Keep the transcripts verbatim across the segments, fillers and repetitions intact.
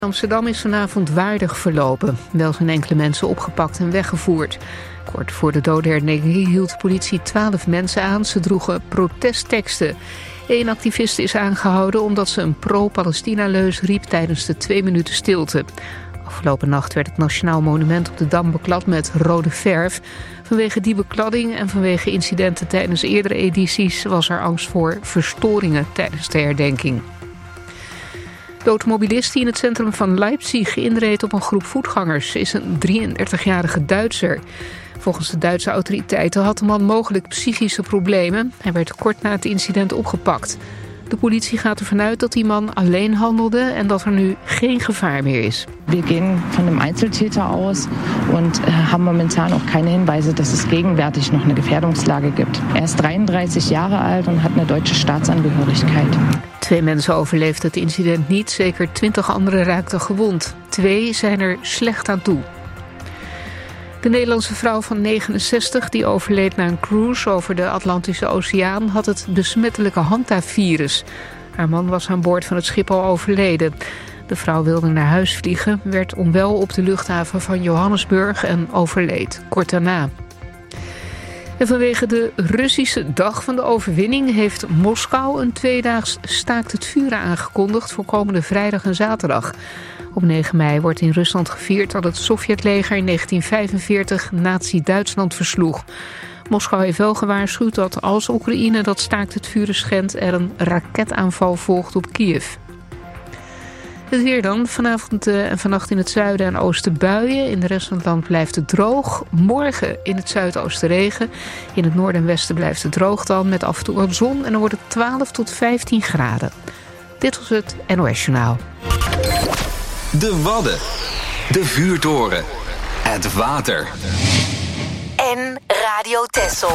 Amsterdam is vanavond waardig verlopen. Wel zijn enkele mensen opgepakt en weggevoerd. Kort voor de dodenherdenking hield de politie twaalf mensen aan. Ze droegen protestteksten. Eén activiste is aangehouden omdat ze een pro-Palestina-leus riep tijdens de twee minuten stilte. Afgelopen nacht werd het Nationaal Monument op de Dam beklad met rode verf. Vanwege die bekladding en vanwege incidenten tijdens eerdere edities was er angst voor verstoringen tijdens de herdenking. De automobilist die in het centrum van Leipzig inreed op een groep voetgangers is een drieëndertigjarige Duitser. Volgens de Duitse autoriteiten had de man mogelijk psychische problemen. Hij werd kort na het incident opgepakt. De politie gaat ervan uit dat die man alleen handelde en dat er nu geen gevaar meer is. We gaan van een Einzeltäter aus und haben momentan auch keine Hinweise, dass es gegenwärtig noch eine Gefährdungslage gibt. Er is drieëndertig Jahre alt en hat eine deutsche Staatsangehörigkeit. Twee mensen overleefden het incident niet, zeker twintig anderen raakten gewond. Twee zijn er slecht aan toe. De Nederlandse vrouw van negenenzestig die overleed na een cruise over de Atlantische Oceaan had het besmettelijke Hanta-virus. Haar man was aan boord van het schip al overleden. De vrouw wilde naar huis vliegen, werd onwel op de luchthaven van Johannesburg en overleed kort daarna. En vanwege de Russische dag van de overwinning heeft Moskou een tweedaags staakt het vuren aangekondigd voor komende vrijdag en zaterdag. Op negen mei wordt in Rusland gevierd dat het Sovjetleger in negentien vijfenveertig Nazi-Duitsland versloeg. Moskou heeft wel gewaarschuwd dat als Oekraïne dat staakt het vuren schendt er een raketaanval volgt op Kiev. Het weer dan. Vanavond en vannacht in het zuiden en oosten buien. In de rest van het land blijft het droog. Morgen in het zuidoosten regen. In het noorden en westen blijft het droog dan met af en toe wat zon. En dan wordt het twaalf tot vijftien graden. Dit was het N O S Journaal. De Wadden. De Vuurtoren. Het water. En Radio Texel.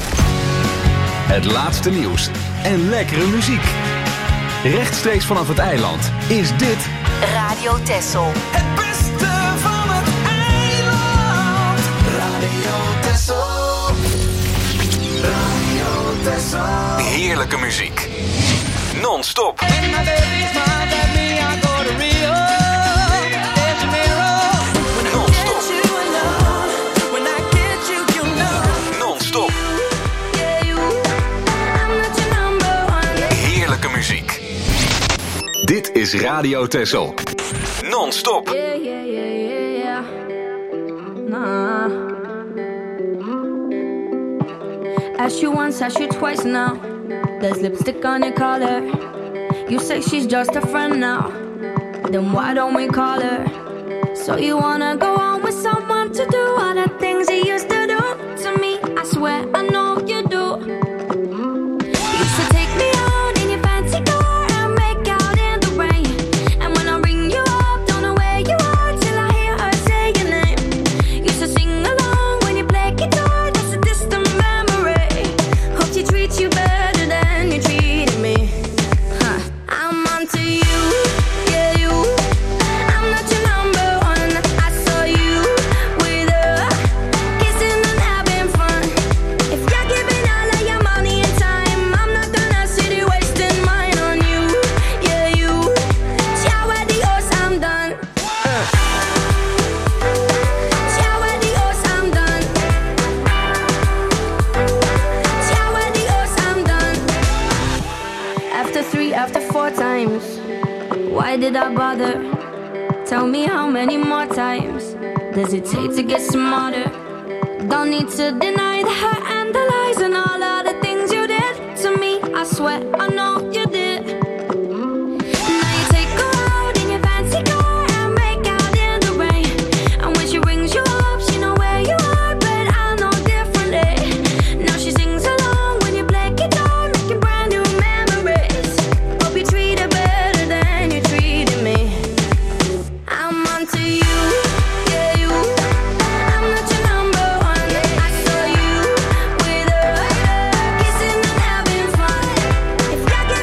Het laatste nieuws en lekkere muziek. Rechtstreeks vanaf het eiland is dit Radio Texel. Het beste van het eiland. Radio Texel. Radio Texel. Heerlijke muziek. Non-stop. Non-stop. Heerlijke muziek. Dit is Radio Texel. Non-stop. Yeah, yeah, yeah, yeah, yeah. Nah. Asked you once, asked you twice now. There's lipstick on your collar. You say she's just a friend now. Then why don't we call her? So you wanna go on with someone to do all the things he used to do to me? I swear I know you do. You used to take me out in your fancy car and make out in the rain. And when I ring you up, don't know where you are till I hear her say your name. Used to sing along when you play guitar, just a distant memory. Hope she treats you better than you treated me. Huh. I'm onto you, yeah you. I'm not your number one. I saw you with her, kissing and having fun. If you're giving all of your money and time, I'm not gonna sit here wasting mine on you, yeah you. Ciao adios, I'm done. Ciao adios, I'm done. Ciao adios, I'm done. After three, after four times, why did I bother? Tell me how many more times does it take to get smarter? Don't need to deny the hurt and the lies and all of the things you did to me. I swear I know you did. Now you take her out in your fancy car and make out in the rain. And when she rings you up, she know where you are, but I know differently. Now she sings along when you play guitar, making brand new memories. Hope you treat her better than you treated me. I'm onto you, yeah you. I'm not your number one. I saw you with her, kissing and having fun. If you're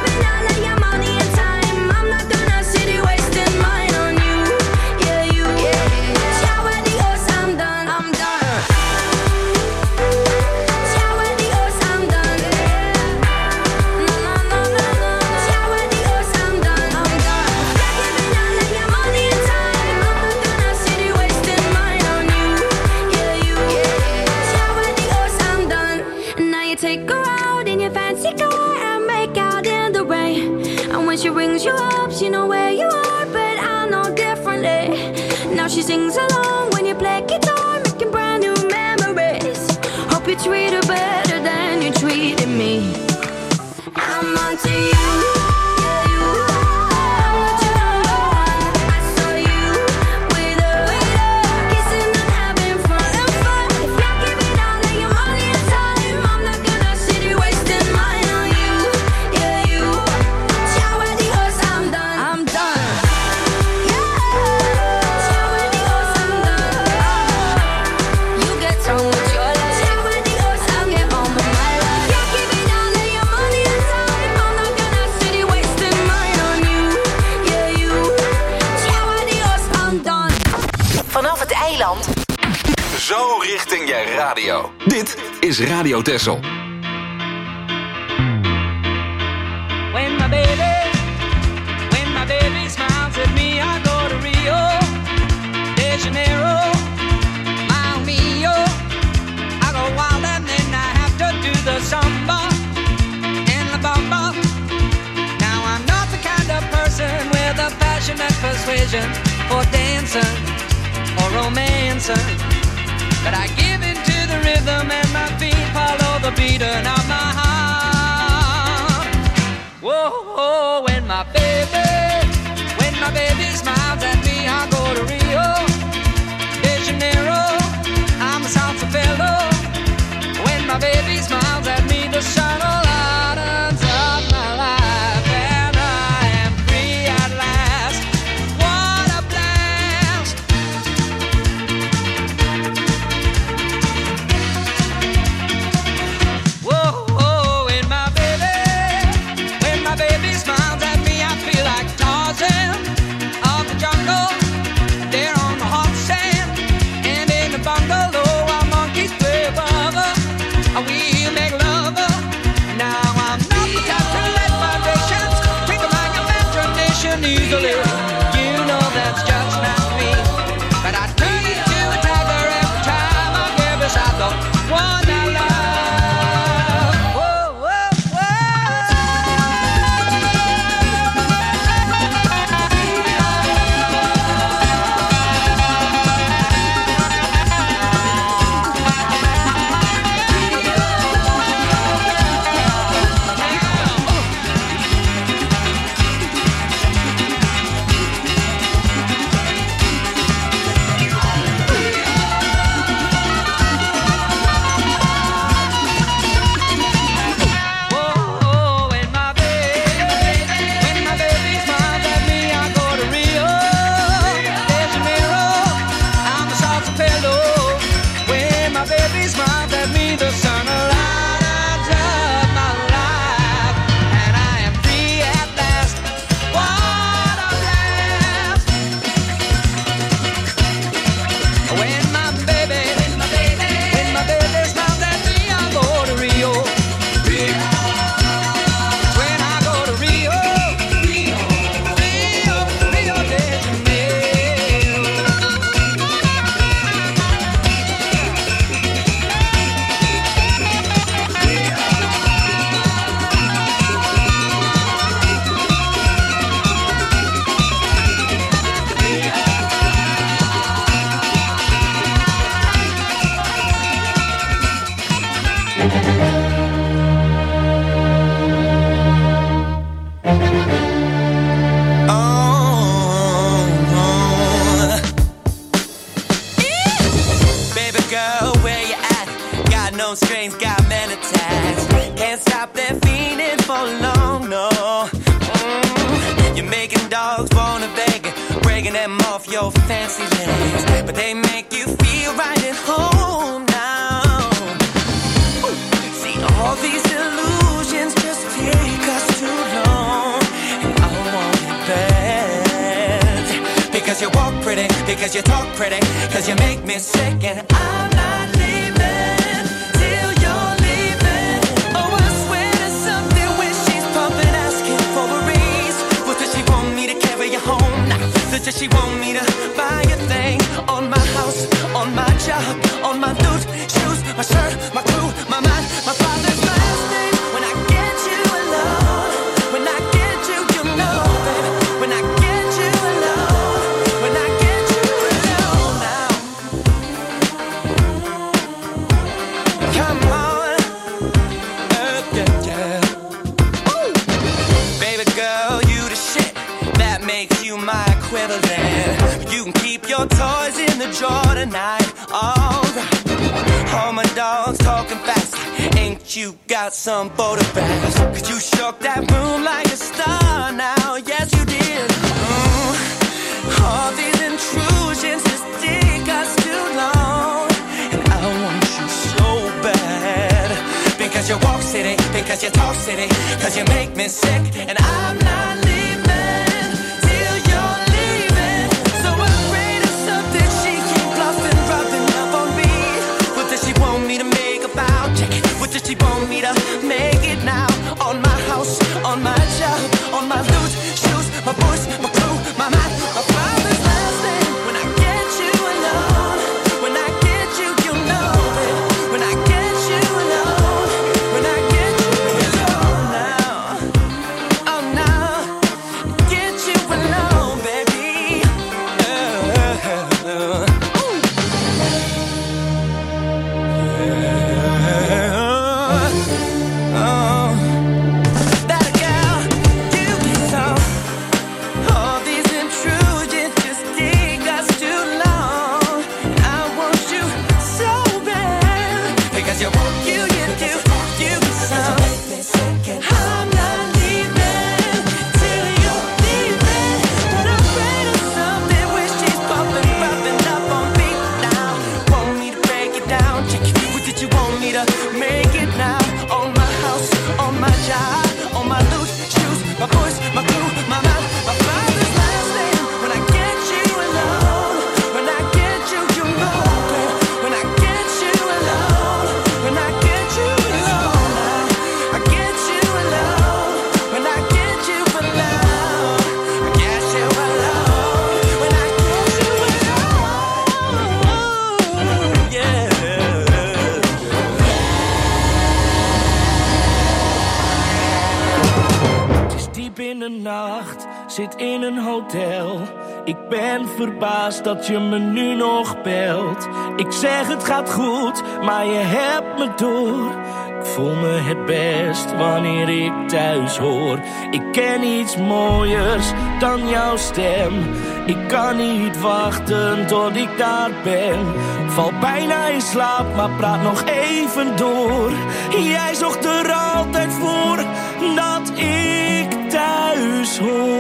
she know where you are, but I know differently. Now she sings along when you play guitar, making brand new memories. Hope you treat her better than you treated me. I'm onto you. Zo richting je radio. Dit is Radio Texel. When my baby, when my baby smiles at me, I go to Rio de Janeiro, Mile Mio. I go wild and then I have to do the samba and the bamba. Now I'm not the kind of person with a passionate persuasion for dancing or romancing. But I give into the rhythm and my feet follow the beating of my heart. Whoa, whoa, when my baby, when my baby smiles at me, I go to Rio de Janeiro, I'm a salsa fellow. When my baby smiles at me, the sun lightens up my life and I am free at last. What a blast! Easily, you know that's just not me. But I turn into a tiger every time I get beside the one I love. Whoa, whoa, Because you talk pretty, cause you make me sick, and I'm not leaving till you're leaving. Oh, I swear to something when she's pumping, asking for a raise. What does she want me to carry you home? Does she want me to buy a thing? On my house, on my job, on my boots, shoes, my shirt, my crew, my mind, my father's last name. When I get you alone, when I get you, you know, baby, when I bed. You can keep your toys in the drawer tonight. Alright. All my dogs talking fast. Ain't you got some photographs? Cause you shook that room like a star now. Yes, you did. Mm. All these intrusions just take us too long. And I want you so bad. Because you walk city, because you talk city, because you make me sick. And I'm not leaving till you're leaving. So afraid of something, she keep bluffing, rubbing up on me. What does she want me to make about? What does she want me to make it now? On my house, on my job, on my loot, shoes, my voice, my crew, my mind, my father's last name. When I get you alone, when I get you, you know it. When I get you alone, when I get you alone now, oh now, get you alone, baby. Uh, uh, zit in een hotel. Ik ben verbaasd dat je me nu nog belt. Ik zeg het gaat goed, maar je hebt me door. Ik voel me het best wanneer ik thuis hoor. Ik ken iets mooiers dan jouw stem. Ik kan niet wachten tot ik daar ben. Val bijna in slaap, maar praat nog even door. Jij zorgt er altijd voor dat ik thuis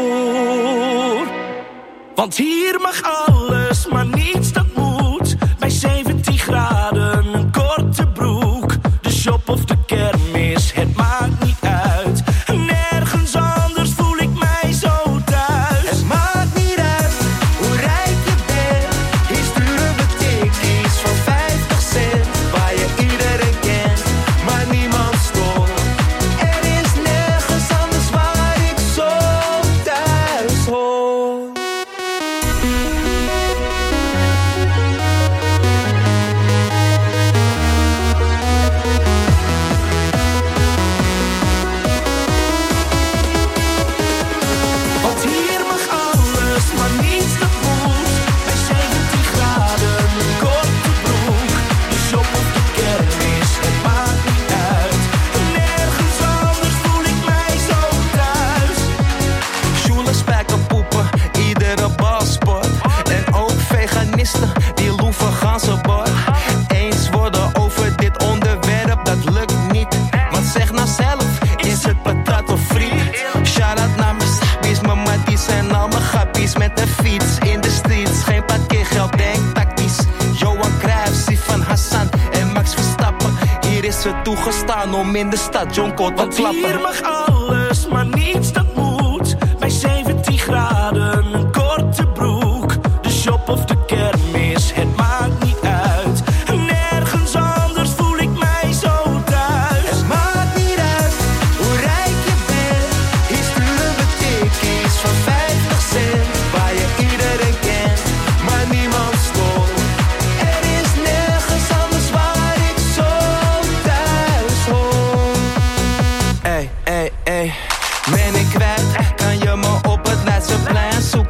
hoor. Want hier mag alles, maar niets dat moet. Bij zeventien graden, een korte broek. De shop of de kermis, het maakt niet uit. Nergens anders voel ik mij zo thuis. Het maakt niet uit hoe rijk je bent. Hier sturen we tikkies van vijftig cent. Waar je iedereen kent, maar niemand stoort. Er is nergens anders waar ik zo thuis hoor. Want hier mag alles, maar niets dat moet. Bij zeventien graden, een korte broek. De shop of de kermis, het maakt niet uit. Nergens anders voel ik mij zo thuis. Sjoelen, spijkerpoepen, iedere balsport. En ook veganisten, die loeven ganzenbord. Eens worden over dit onderwerp, dat lukt niet. Want zeg nou zelf, is het patat of friet? Shout-out naar mijn sappies, mijn matties en al mijn grappies. Met een fiets in de streets, geen parkeergeld, denk tactisch. Johan Cruijff, Sifan Hassan en Max Verstappen. Hier is het toegestaan om in de stad Jonko te klappen. Hier mag alles, maar niets dat moet. Bij zeventien graden, een korte broek. De shop of de kermis, het maakt niet uit. Nergens anders voel ik mij zo thuis. Het maakt niet uit hoe rijk je bent. Hier sturen we tikkies van vijftig cent. Waar je iedereen kent, maar niemand stoort. Er is nergens anders waar ik zo thuis hoor. Ey, ey, ey. Ben ik kwijt, kan je me op het Leidseplein zoeken?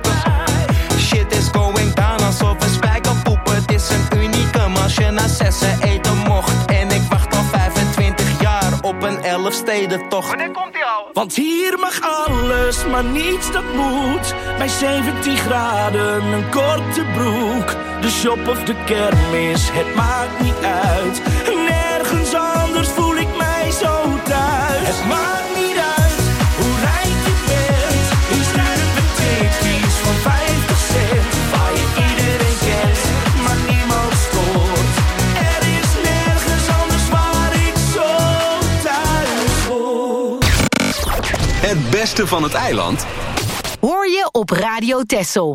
elf steden toch. Wanneer komt die al? Want hier mag alles, maar niets dat moet. Bij zeventien graden een korte broek. De shop of de kermis, het maakt niet uit. Nergens anders voel ik mij zo thuis. Het maakt niet uit hoe rijk je bent. Hier zijn het tikkies van vijftig cent. Waar je iedereen kent, maar niemand stoort. Er is nergens anders waar ik zo thuis hoor. Het beste van het eiland hoor je op Radio Texel.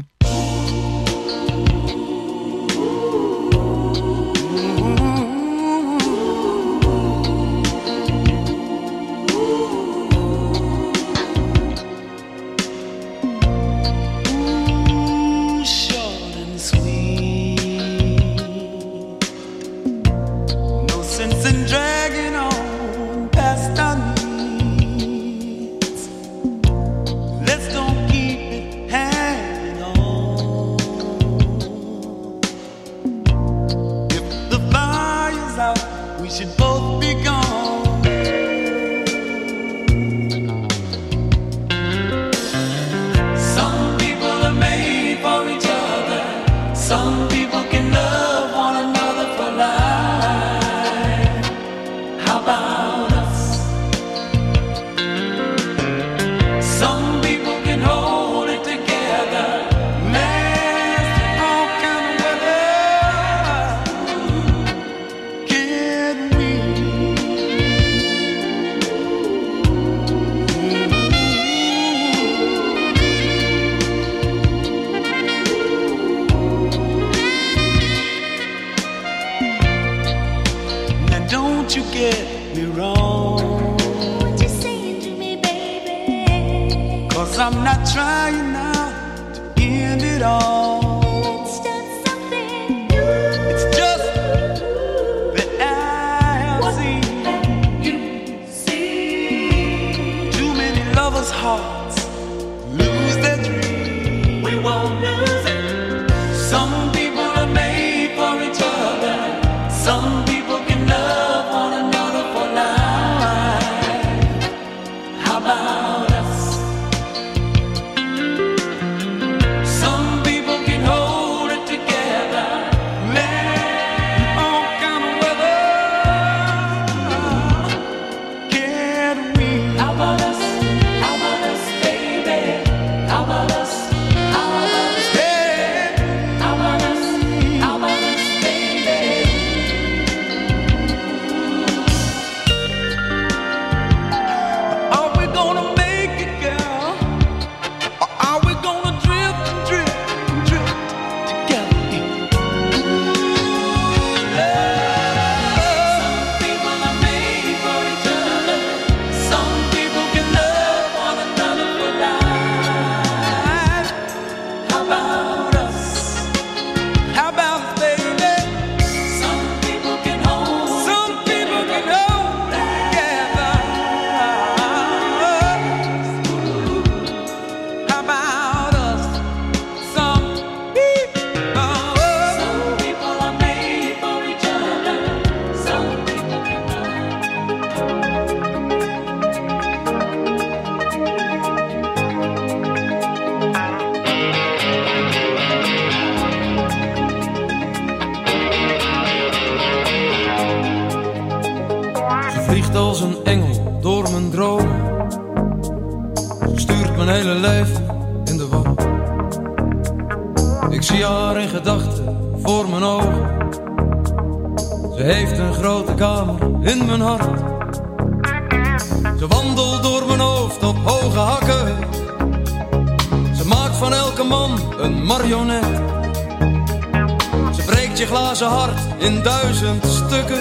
In duizend stukken.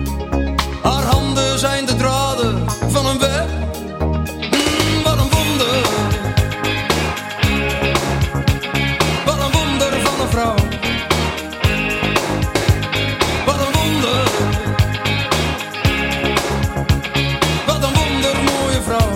Haar handen zijn de draden van een web. Mm, wat een wonder. Wat een wonder van een vrouw. Wat een wonder. Wat een wonder mooie vrouw.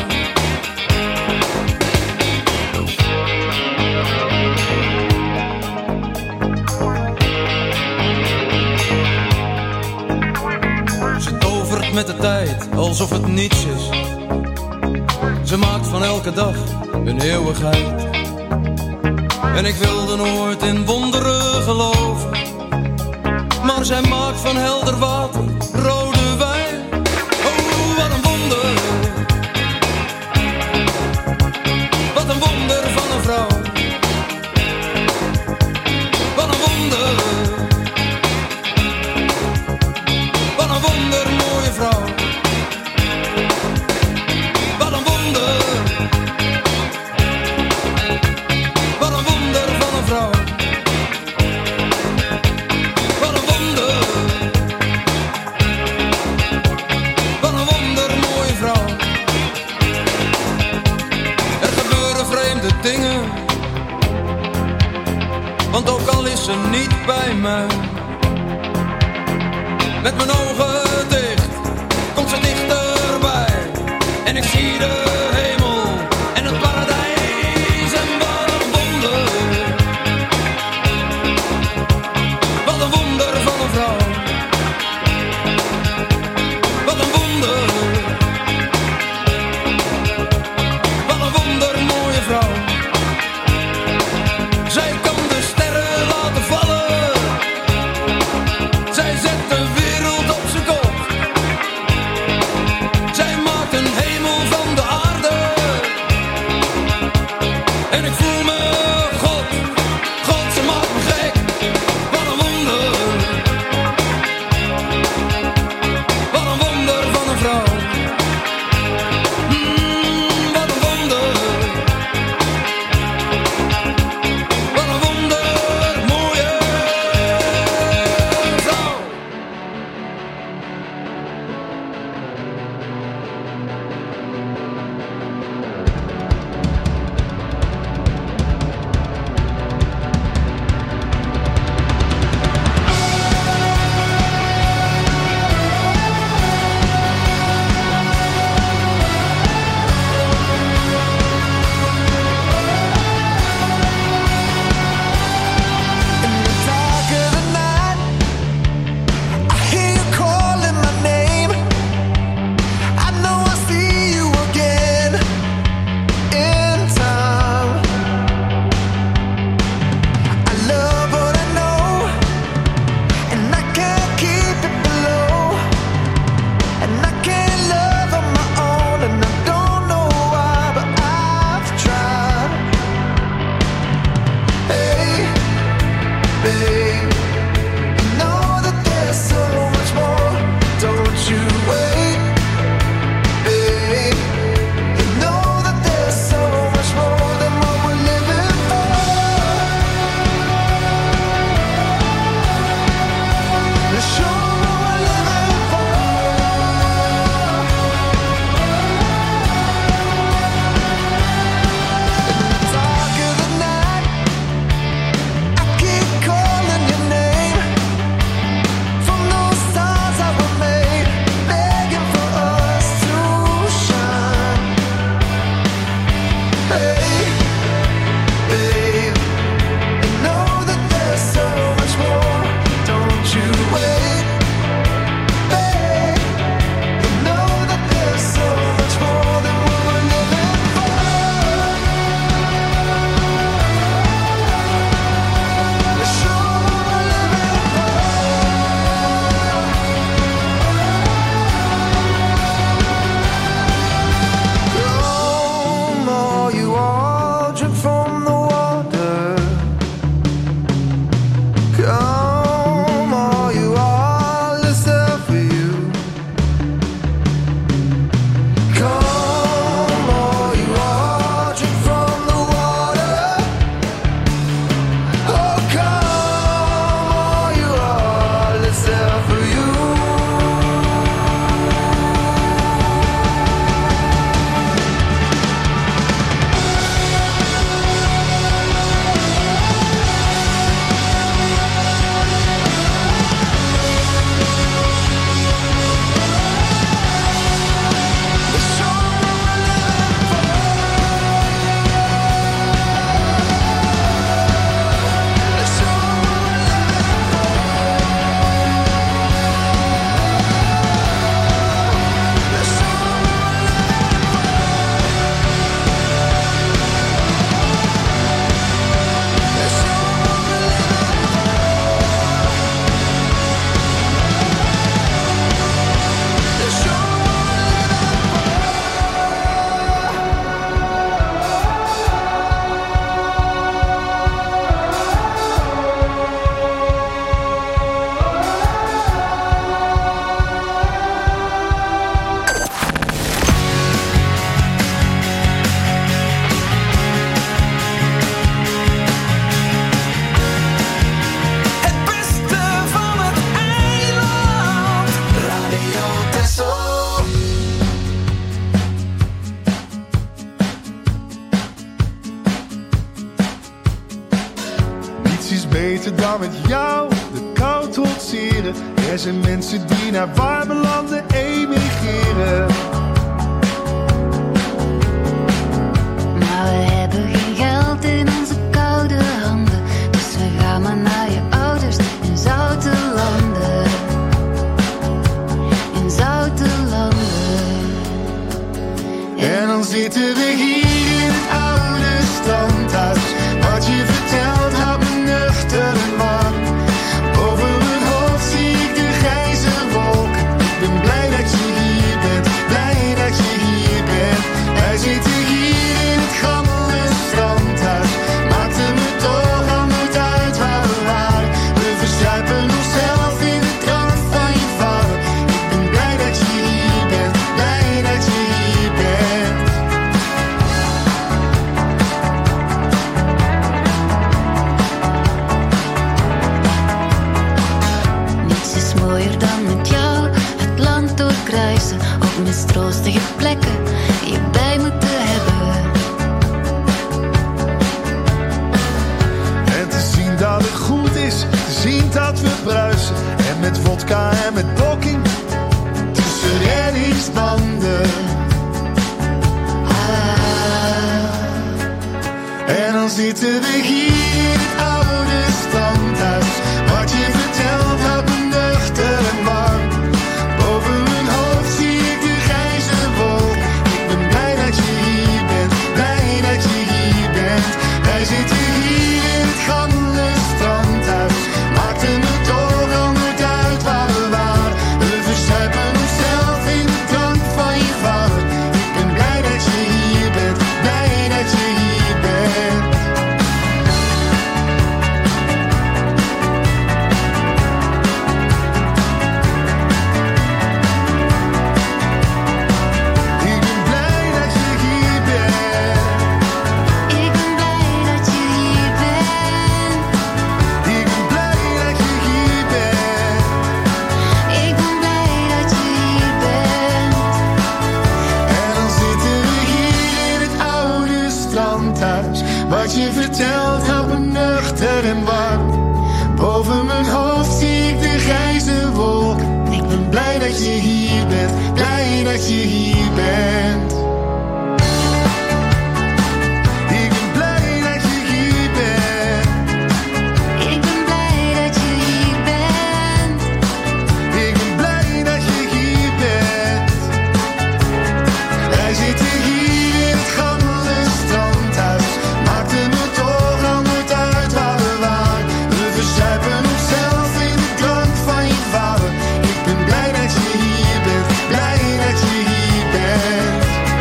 met de tijd alsof het niets is. Ze maakt van elke dag een eeuwigheid. En ik wilde nooit in wonderen geloven, maar zij maakt van helder water rode wijn. Oh, wat een wonder. Wat een wonder van een vrouw. Wat een wonder. Wat een wonder, mooie vrouw. Wat een wonder. Wat een wonder van een vrouw. Wat een wonder. Wat een wonder, mooie vrouw. Er gebeuren vreemde dingen, want ook al is ze niet bij mij, met mijn ogen dicht komt ze dichterbij. En ik zie de hemel en het paradijs. En wat een wonder. Wat een wonder van een vrouw. Wat een wonder. Wat een wonder, mooie vrouw. Zij kan de sterren laten vallen. Zij zet de wereld op zijn kop. Zij maakt een hemel van de aarde. En ik voel me God. God, ze maakt me gek. Wat een wonder. Wat een wonder van een vrouw. Mm, wat een wonder. Wat een wonder, mooie vrouw. In the dark of the night, I hear you calling my name. I know I'll see you again in time. I love what I know, and I can't keep it below. And I can't love on my own, and I don't know why, but I've tried. Hey, babe, you know that there's so much more. Don't you wait, babe. You know that there's so much more than what we're living for. Let's show what we're living for. In the dark of the night, I keep calling is beter dan met jou de kou trotseren. Er zijn mensen die naar warme landen emigreren. Maar we hebben geen geld in onze koude handen, dus we gaan maar naar je ouders in zoute landen. In zoute landen. En dan zitten we hier in het oude standhuis. Wat je vertelt houdt me nuchter en warm. Boven mijn hoofd zie ik de grijze wolken. Ik ben blij dat je hier bent, blij dat je hier bent. Wij zitten hier in het gammele strandhuis. Maakte me toch al nooit uit waar we waren. We verzuipen onszelf in de drank van je vader. Ik ben blij dat je hier bent, blij dat je hier bent. Niets is mooier dan met jou het land doorkruisen, op mistroostige plekken je bij moeten hebben. En te zien dat het goed is, te zien dat we bruisen. En met vodka en met blokking tussen reddingsbanden. Ah. En dan zitten we hier in het oude standhuis. Wat je vertelt houdt me nuchter en warm. Boven mijn hoofd zie ik de grijze wolk. Ik ben blij dat je hier bent, blij dat je hier bent. Wij zitten hier in het gammele strandhuis. Maakte me toch al nooit uit waar we waren. We verzuipen onszelf in de drank van je vader. Ik ben blij dat je hier bent, blij dat je hier bent. Ik ben blij dat je hier bent. Ik ben blij dat je hier bent. Ik ben blij dat je hier bent. Ik ben blij dat je hier bent. En dan zitten we hier in het oude strandhuis. Wat je vertelt houdt me nuchter en warm. Boven mijn hoofd zie ik de grijze wolk. Ik ben blij dat je hier bent, blij dat je hier bent. Ik ben blij dat je hier bent. Ik ben blij dat je hier bent. Ik ben blij dat je hier bent. Wij zitten hier in het gammele strandhuis. Maakte me toch al nooit uit waar we waren. We verzuipen onszelf in de drank van je vader. Ik ben blij dat je hier bent, blij dat je hier bent.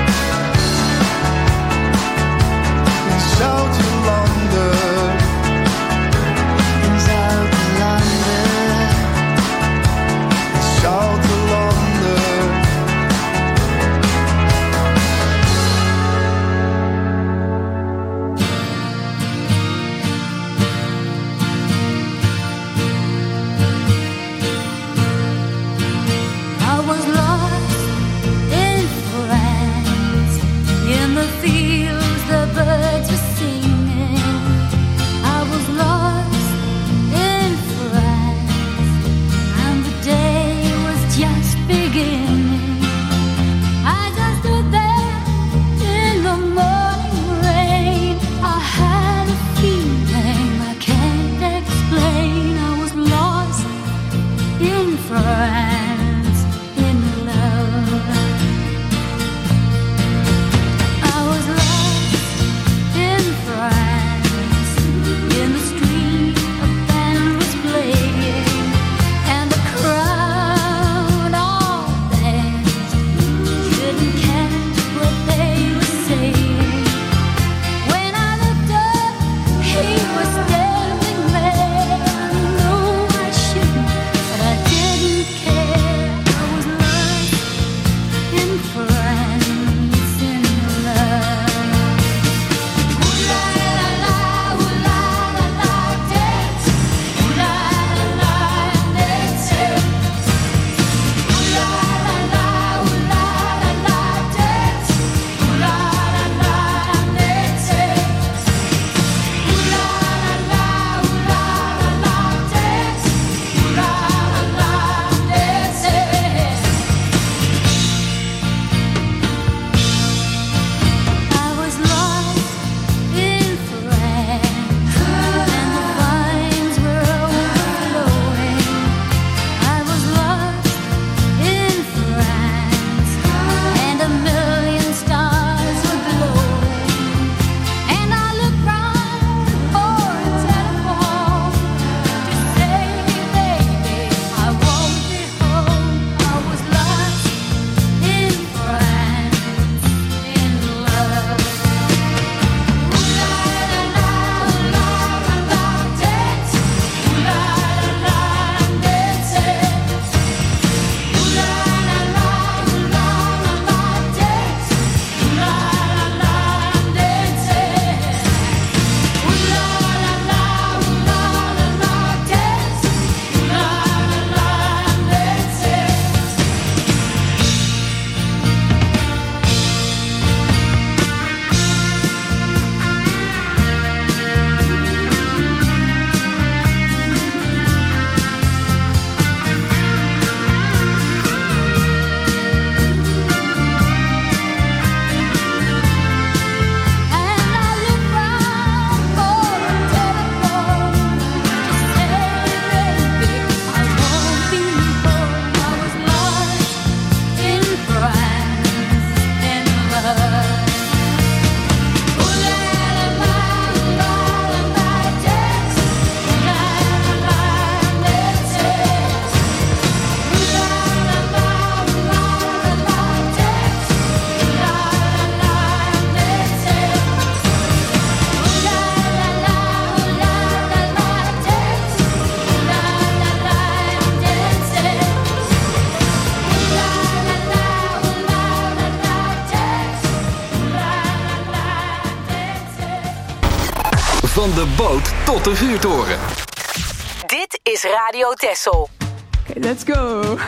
boot tot de vuurtoren. Dit is Radio Texel. Okay, let's go.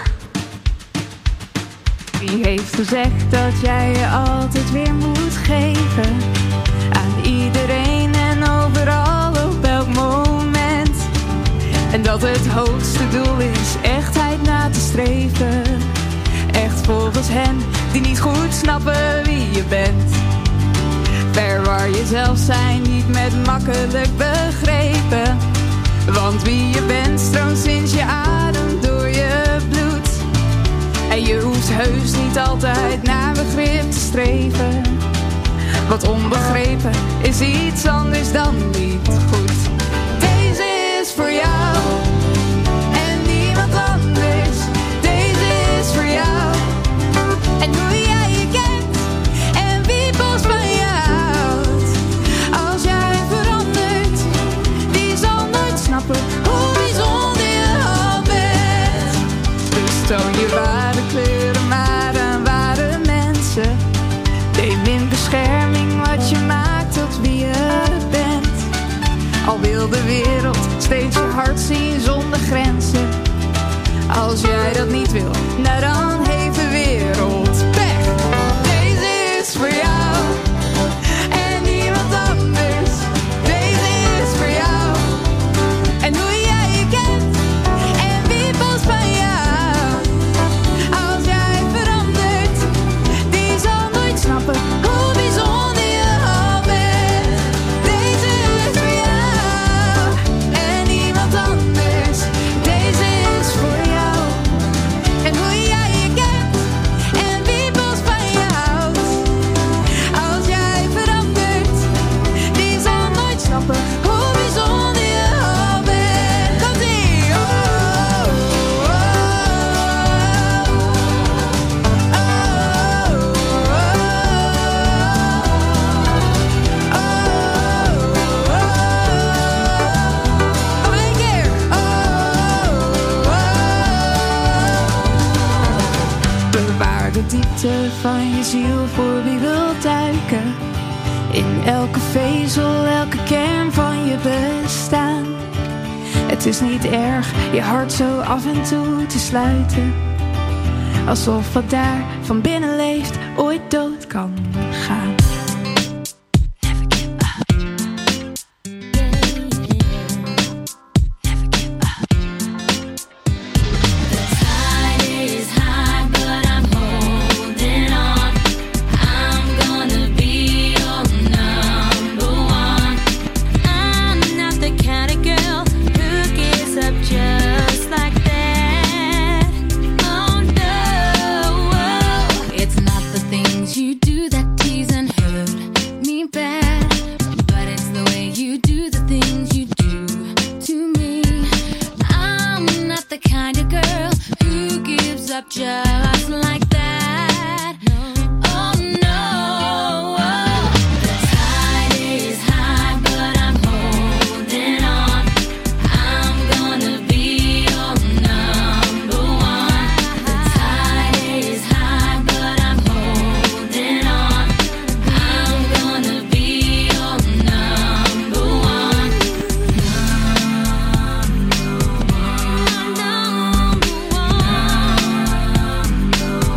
Wie heeft gezegd dat jij je altijd weer moet geven? Aan iedereen en overal op elk moment. En dat het hoogste doel is echtheid na te streven. Echt volgens hen die niet goed snappen wie je bent. Ver waar je zelf zijn niet met makkelijk begrepen. Want wie je bent stroomt sinds je adem door je bloed. En je hoeft heus niet altijd naar begrip te streven. Wat onbegrepen is iets anders dan niet goed. Deze is voor jou en niemand anders. Deze is voor jou en hoe jij je kent en wie boos van je houdt. Als jij verandert, die zal nooit snappen hoe bijzonder je al bent. Dus toon je ware kleuren maar aan ware mensen. Neem in bescherming wat je maakt tot wie je bent. Al wil de wereld steeds je hart zien zonder grenzen. Als jij dat niet wil, nou dan heeft de wereld pech. Deze is voor jou en niemand anders. Deze is voor jou en hoe jij je kent en wie boos van je houdt. Als jij verandert, die zal nooit snappen hoe bijzonder je al bent. Deze is voor jou en niemand anders. Deze is voor jou en hoe jij je kent en wie boos van je houdt. Als jij verandert, die zal nooit snappen hoe bijzonder je al bent. Komt-ie! Oh, oh, oh. Nog een keer. Bewaar de diepte van je ziel voor wie wil duiken. In elke vezel, elke kern van je bestaan. Het is niet erg je hart zo af en toe te sluiten. Alsof wat daar van binnen leeft ooit dood kan gaan. Just like that. Oh no, the tide is high, but I'm holding on. I'm gonna be your number one. The tide is high, but I'm holding on. I'm gonna be your number one. Number one. Number one.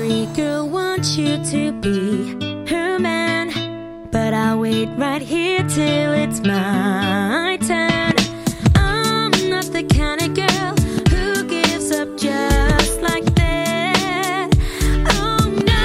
City girl wants you to be her man, but I'll wait right here till it's my turn. I'm not the kind of girl who gives up just like that. Oh no.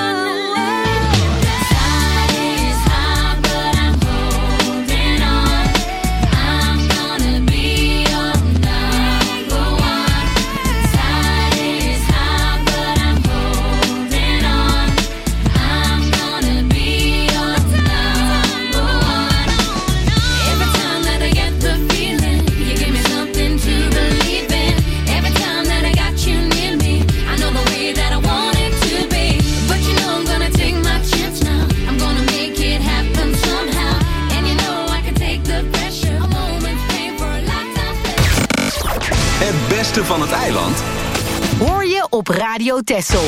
Tide is high, but I'm holding on. I'm gonna be your number one. Tide is high, but I'm holding on. I'm gonna be your number one. Every time that I get the feeling, you give me something to believe in. Every time that I got you near me, I know the way that I want it to be. But you know I'm gonna take my chance now. I'm gonna make it happen somehow. And you know I can take the pressure. A moment's pain for a lifetime pleasure. Het beste van het eiland Hoor je op Radio Texel.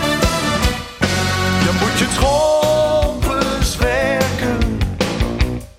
Je moet je schompers werken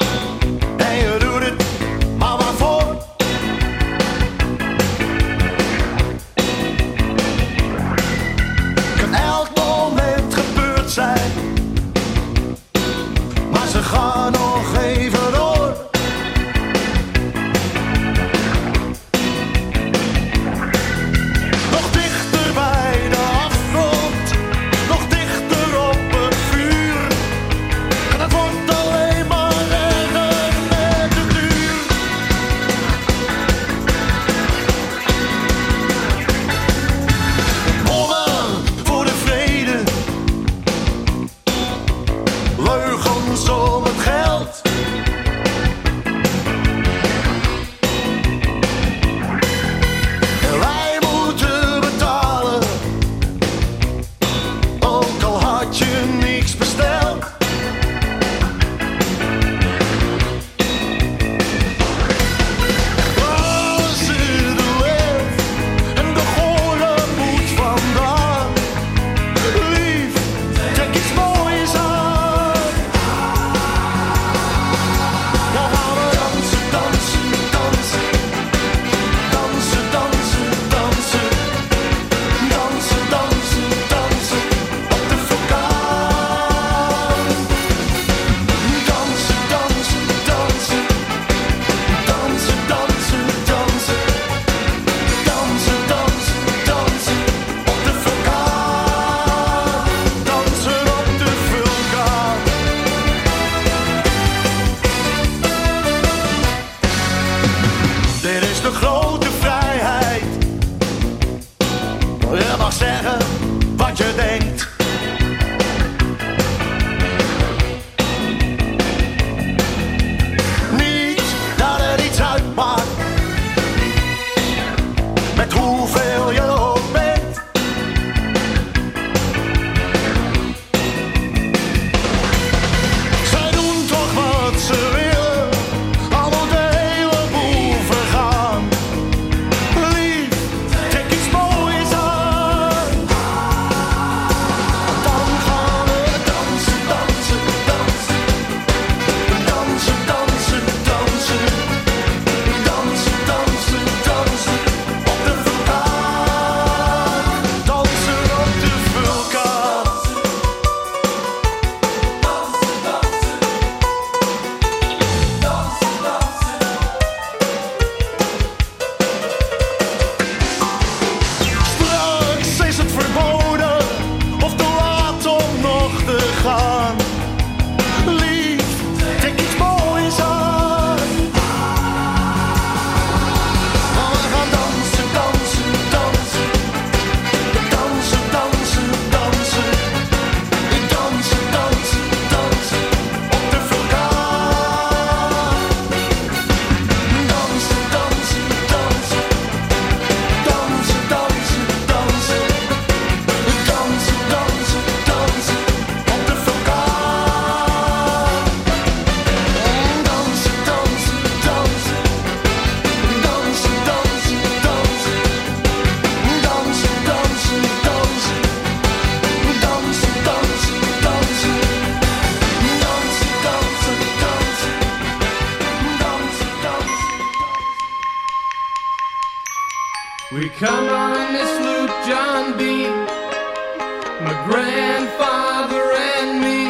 We come on this loop, John B., my grandfather and me,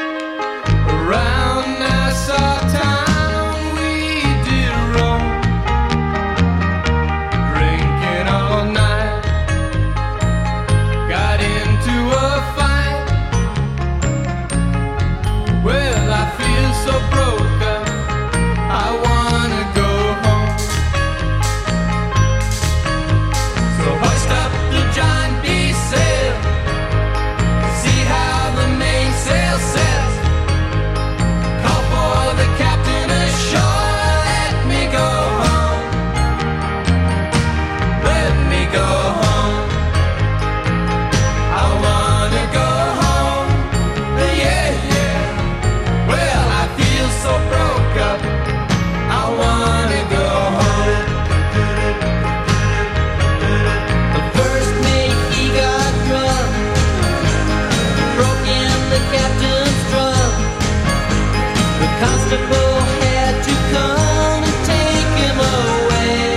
around Nassau town we did roam, drinking all night, got into a fight. Well, I feel so broke up, I wanna go home. So hoist up the John B. sail, see how the mainsail sets. Call for the captain ashore, let me go home. Let me go home. I wanna go home. Yeah, yeah. Well, I feel so broke up, I wanna go home. The first mate, he got drunk, broke in the captain's drum. The constable had to come and take him away.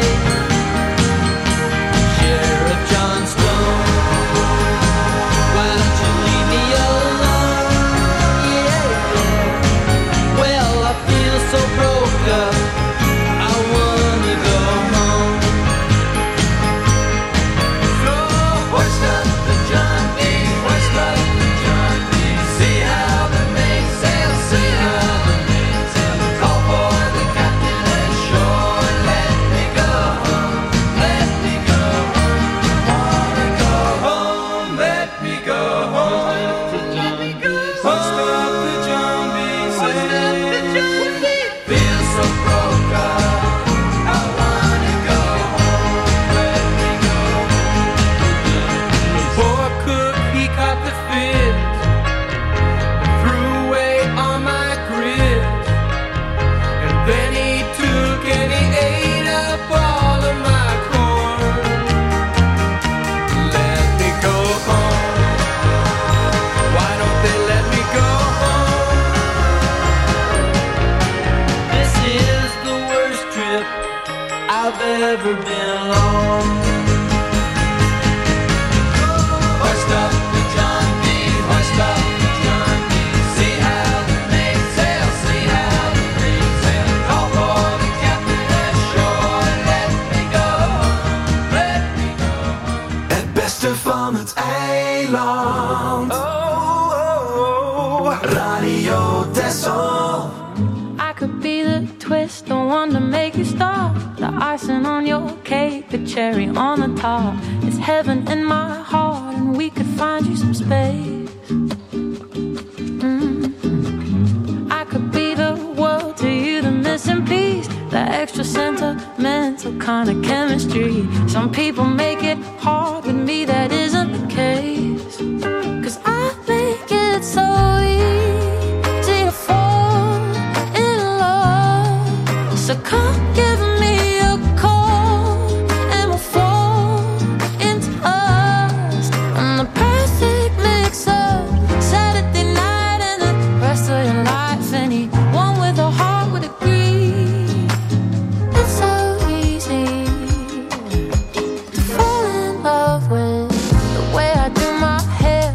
Sheriff John Stone, why don't you leave me alone? Yeah, yeah. Well, I feel so broke up, I wanna go home. So hoist up the John B., hoist up the John B. See how the mainsail, see how the mainsail. Call for the captain ashore, let me go home, let me go home. Wanna go home, let me go home. Hoist up the John B., hoist up the John B. Feel so broke up, I wanna go home, let me go home. The poor cook, he caught the fit, threw away all my grit, and then he took and he ate up all of my corn. Let me go home. Why don't they let me go home? This is the worst trip I've ever been on. Hoist up the John B., hoist up the John B. See how the mainsail, see how the mainsail. Call for the captain ashore, let me go home, let me go home. Het beste van het eiland. Oh, oh, oh. Radio Texel. I could be the twist, the one to make you stop, the icing on your cake, the cherry on the top. It's heaven in my heart, and we could find you some space. Mm. I could be the world to you, the missing piece, the extra sentimental kind of chemistry. Some people make it hard, with me that isn't the case. 'Cause I make it so easy to fall in love. So come give me a call, and we'll fall into us. I'm the perfect mix of Saturday night and the rest of your life. Anyone with a heart would agree. It's so easy to fall in love with the way I do my hair,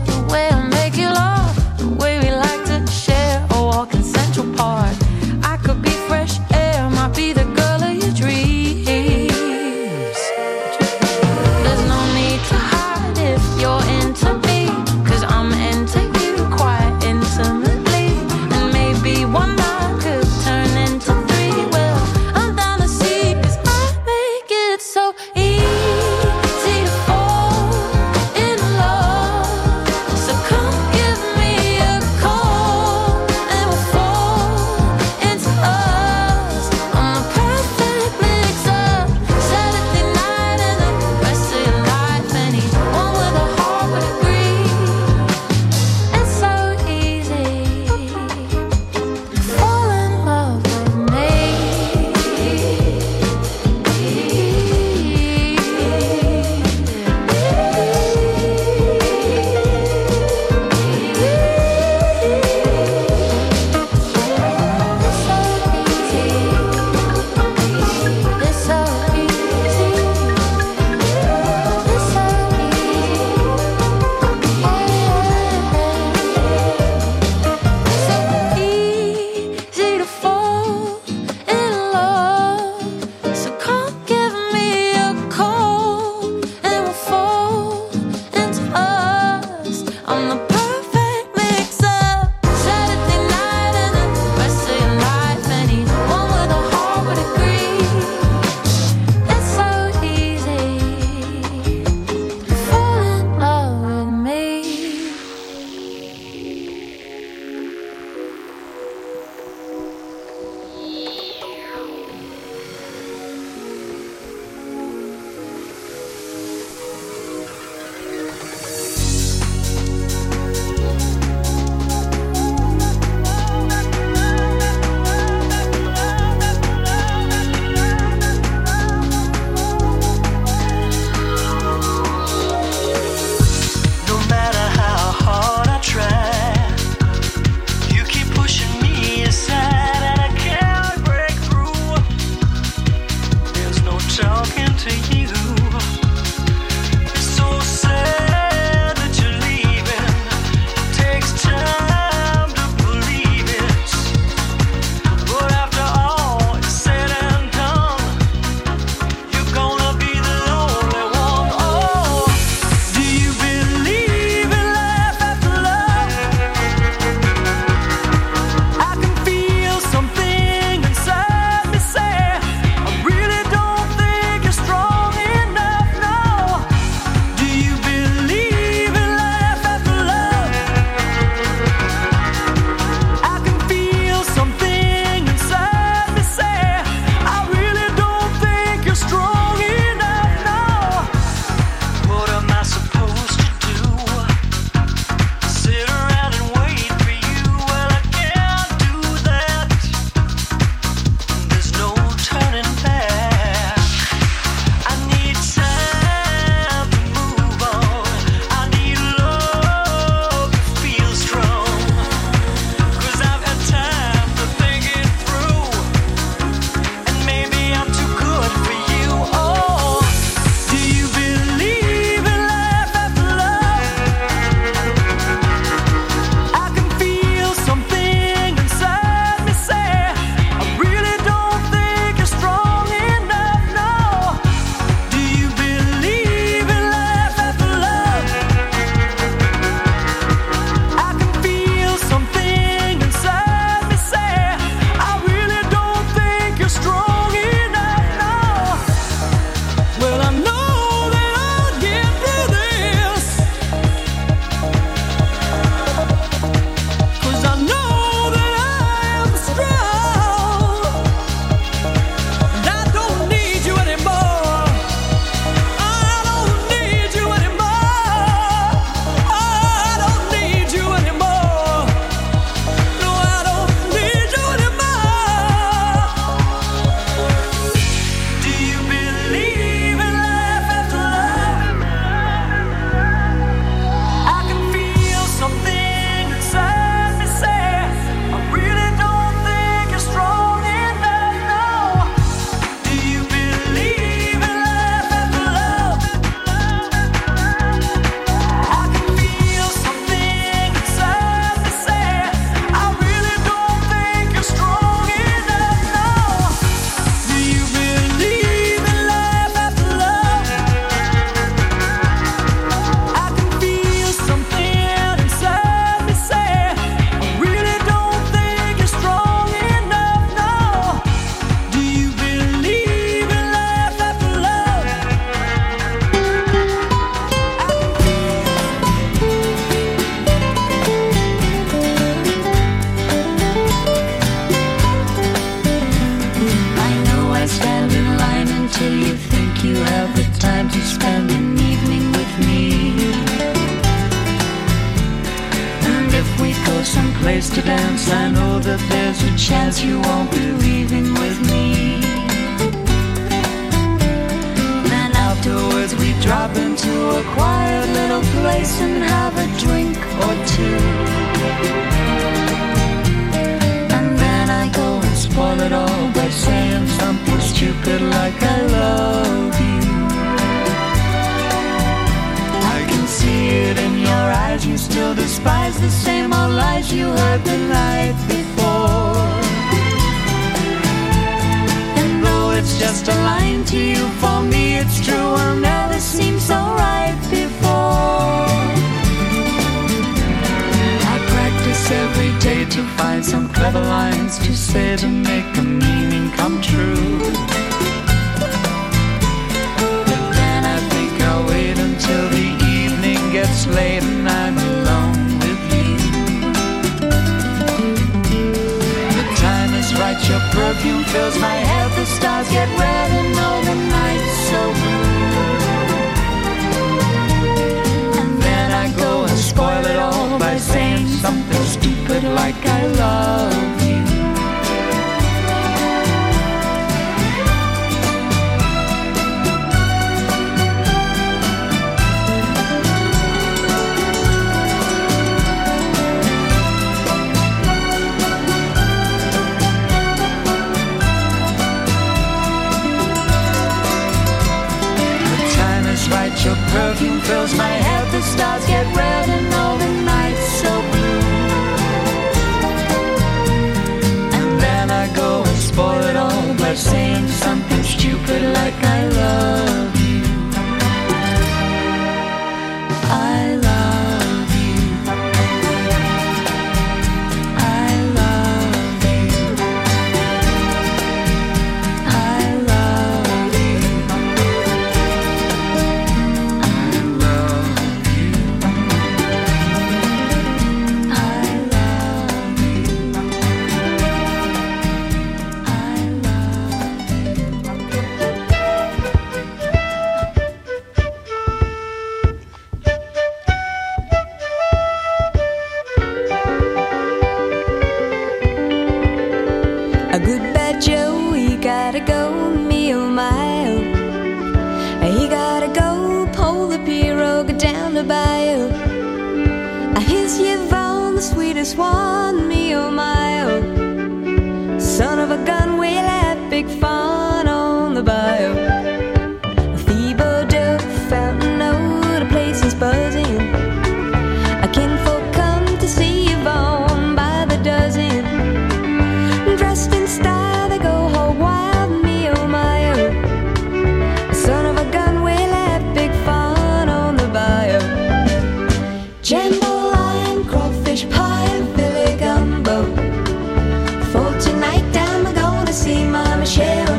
place to dance. I know that there's a chance you won't be leaving with me. Then afterwards we drop into a quiet little place and have a drink or two. And then I go and spoil it all by saying something stupid like I love you. See it in your eyes, you still despise the same old lies you heard the night before. And though it's just a line to you, for me it's true, I'll never seem so right before. I practice every day to find some clever lines to say to make the meaning come true. But then I think I'll wait until the gets late and I'm alone with you. The time is right, your perfume fills my head. The stars get red and all the night's so blue. And then I go and spoil it all by saying something stupid like I love you. Your perfume fills my head, the stars get red and all the night's so blue. And then I go and spoil it all by saying something stupid like I love you. I love you. I love you. I love you. A good bad Joe, he gotta go, me oh my oh. He gotta go, pull the pirogue down the bayou. Here's Yvonne, the sweetest one, me oh my oh. Son of a gun, we'll have big fun on the bayou. Thibodeau, Fountain Road, the place is buzzing. A kinfolk come to see Yvonne by the dozen. Dressed in style, they go hog wild, me oh my oh. Son of a gun, we'll have big fun on the bayou. Jambalaya, crawfish pie, and Philly gumbo. For tonight I'm gonna see my Michelle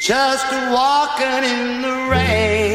just walking in the rain.